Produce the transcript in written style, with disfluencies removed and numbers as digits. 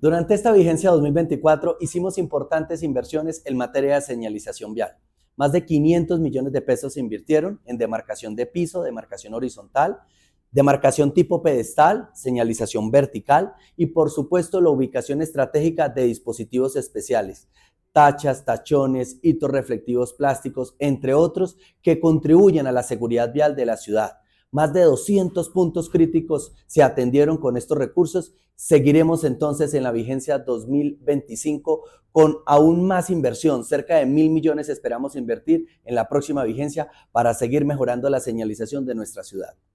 Durante esta vigencia 2024 hicimos importantes inversiones en materia de señalización vial. Más de 500 millones de pesos se invirtieron en demarcación de piso, demarcación horizontal, demarcación tipo pedestal, señalización vertical y por supuesto la ubicación estratégica de dispositivos especiales, tachas, tachones, hitos reflectivos plásticos, entre otros, que contribuyen a la seguridad vial de la ciudad. Más de 200 puntos críticos se atendieron con estos recursos. Seguiremos entonces en la vigencia 2025 con aún más inversión, cerca de 1.000 millones esperamos invertir en la próxima vigencia para seguir mejorando la señalización de nuestra ciudad.